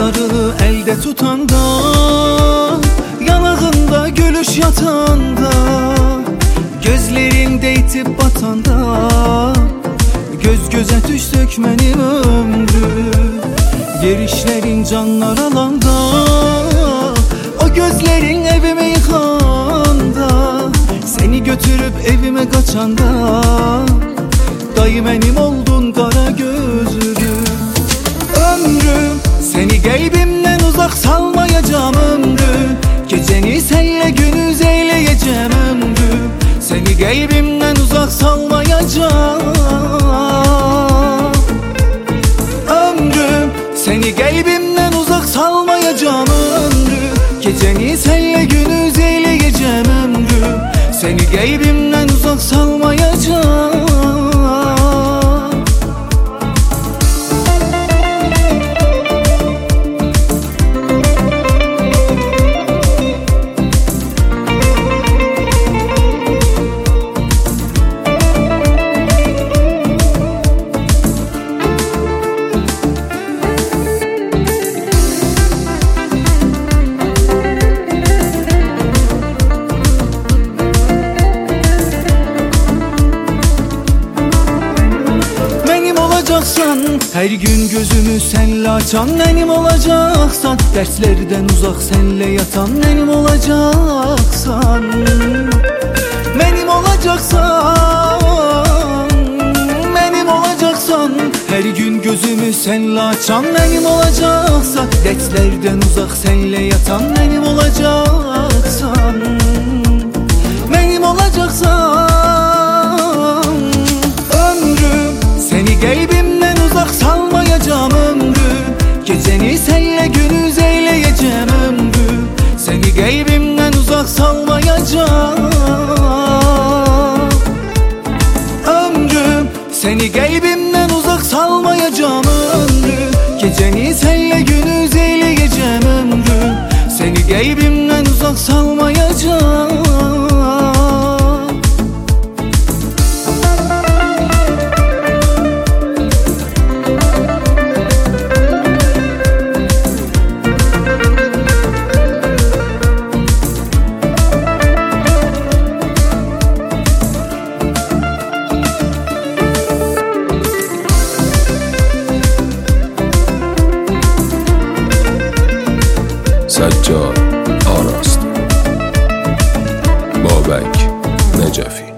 Sarılı elde tutanda, yanağında gülüş yatanda, gözlerinde itip batanda, göz göze düştük benim ömrüm. Yerişlerin canlar alanda, o gözlerin evime yıkanda, seni götürüp evime kaçanda, dayı benim oldun kara gözlüm. Ömrüm seni kalbimden uzak salmayacağım ömrüm. Geceni senle gündüz eyleyeceğim ömrüm. Seni kalbimden uzak salmayacağım ömrüm. Seni kalbimden uzak salmayacağım ömrüm. Geceni senle gündüz eyleyeceğim ömrüm. Seni kalbimden uzak salmayacağım. Her gün gözümü senle açan benim olacaksan, derslerden uzak senle yatan benim olacaksan, benim olacaksan, benim olacaksan. Her gün gözümü senle açan benim olacaksan, derslerden uzak senle yatan benim olacaksan, benim olacaksan. Ömrüm seni kalbimden uzak salmayacağım ömrüm. Geceni senle gündüz eyleyeceğim ömrüm. Seni kalbimden uzak salmayacağım ömrüm. Seni kalbimden uzak salmayacağım ömrüm. Geceni senle gündüz eyleyeceğim ömrüm. Seni kalbimden uzak salmayacağım. سجاد آراست، بابک نجفی.